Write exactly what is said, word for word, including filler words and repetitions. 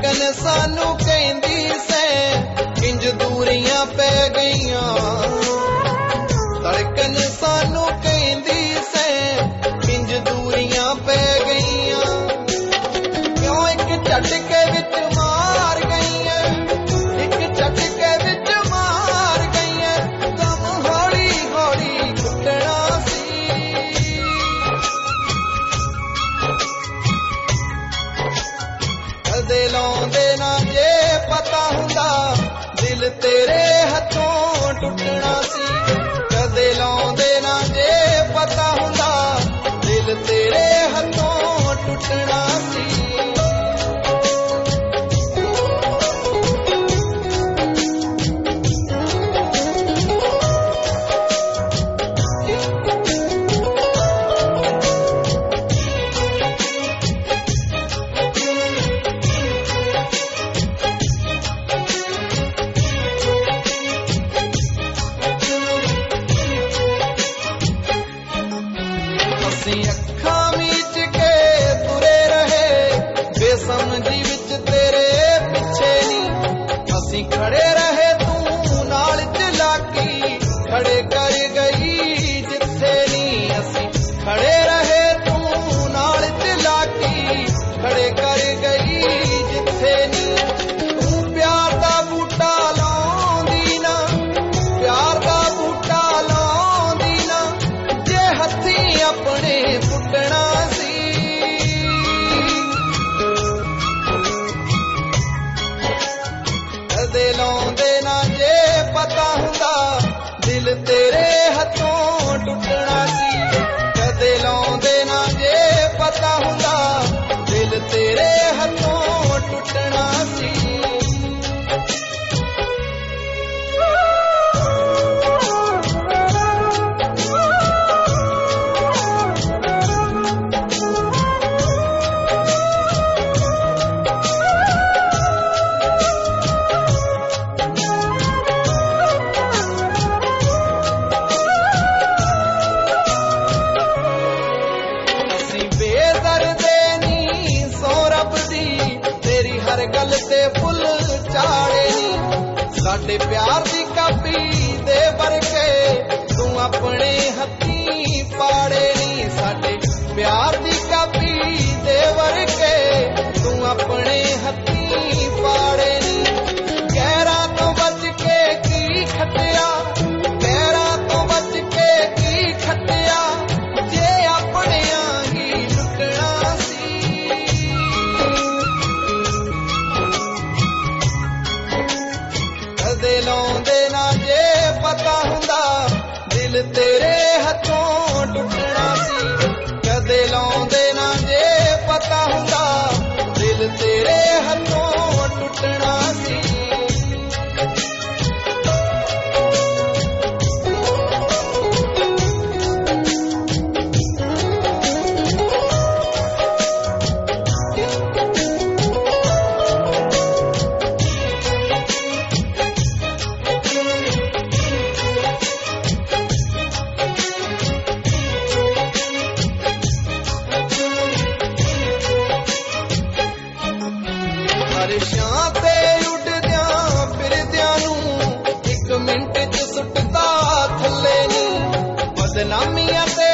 धड़कन सानू कहंदी से इंज दूरियां पै गईयां, धड़कन सानू कहंदी से इंज दूरियां पै गईयां, क्यों एक झटके विच मार गईयां, एक झटके विच मार गईयां, दम हौली हौली घुटना सी। कदे लाउंदे ना जे पता हुंदा दिल तेरे हथों टुटना सी, कदे लाउंदे ना जे पता हुंदा दिल तेरे हथों टुटना सी। अखां मीच के तुरे रहे बेसमझी विच तेरे पिछे नी, असीं खड़े रहे तू नाल चलाकी खड़े कर गई जिथे नी, असीं खड़े रहे तू नाल चलाकी खड़े कर गई जिथे नी। तू प्यार दा बूटा लाउंदी ना, प्यार दा बूटा लाउंदी ना, जे हथी अपने पुटना सी। कदे लाउंदे ना जे पता हुंदा दिल तेरे हथों टुटना सी, कदे लाउंदे ना जे पता हुंदा दिल तेरे हथों टुटना सी। हर गल ते फुल चाड़े नी, साडे प्यार दी कापी दे वर्के तू अपने हथी पाड़े नी, साडे प्यार दी कापी दे वर्के तू अपने हथी पाड़े नी। गैरां तो बच के की खटिया, गैरां तो बच के की खटिया, जे अपने ही लुटना सी। कदे लाउंदे ना जे पता हुंदा दिल तेरे हथों टुटना सी, कदे लाउंदे ना जे पता हुंदा दिल तेरे हथों टुटना सी। हर्षां ते उड्डदियां फिरदियां नूं इक मिंट च सुटदा थल्ले नी, बदनामियां ते